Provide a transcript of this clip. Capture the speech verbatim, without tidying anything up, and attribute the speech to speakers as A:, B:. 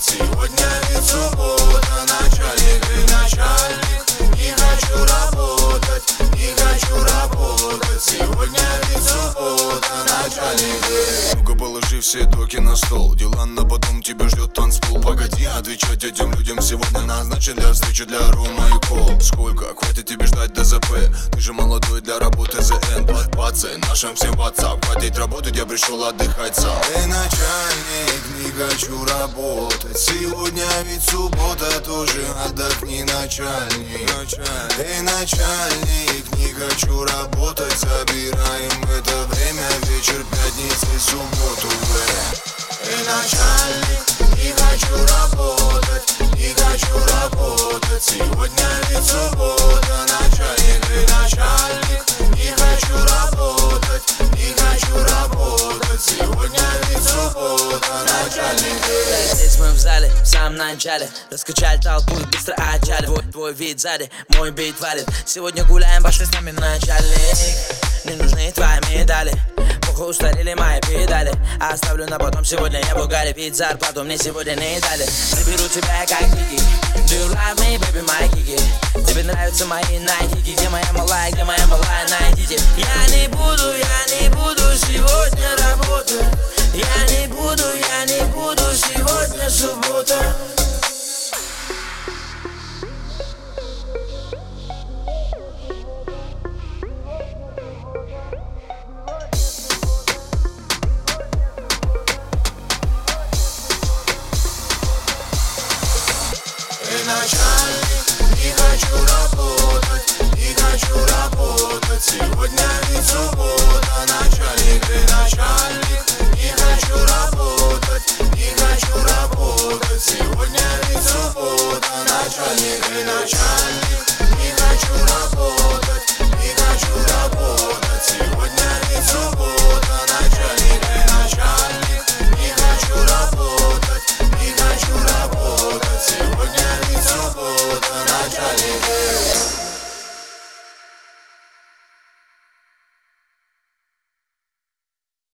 A: Сегодня ведь суббота, начальник и начальник. Не хочу работать, не хочу работать. Сегодня ведь суббота, начальник и... Ну-ка положи все доки на стол. Дела на потом, тебя ждет танцпол. Погоди отвечать этим людям, сегодня назначен для встречи для Рома и Кол. Сколько? Хватит тебе ждать ДЗП. Ты же молодой для работы зе эн. Пацан, нашим всем WhatsApp. Хватит работать, я пришел отдыхать сам. Эй, начальник, не хочу работать. Сегодня ведь суббота, тоже отдохни, начальник. Эй, начальник, не хочу работать. Забираем это время, вечер пятницы, субботу. Эй, начальник, не хочу работать, не хочу работать. Сегодня ведь суббота, начальник и начальник. Не хочу работать, не хочу работать. Сегодня ведь суббота, начальник и...
B: Здесь мы в зале, в самом начале. Раскачали толпу и быстро отчали. Твой, твой вид сзади, мой бит валит. Сегодня гуляем, пошли с нами, начальник. Не нужны твои медали. Похуй, устарели мои педали. Оставлю на потом, сегодня я в угаре. Ведь зарплату мне сегодня не дали. Заберу тебя как Кики. Do you love me, baby, my Kiki? Тебе нравятся мои найкики. Где моя малая, где моя малая, найдите. Я не буду, я не буду сегодня работать. Я не буду, я не буду, сегодня суббота.
A: Эй, начальник, не хочу работать, не хочу работать. Сегодня ведь суббота, начальник и начальник. Не хочу работать, не хочу работать. Сегодня ведь суббота, начальник и начальник.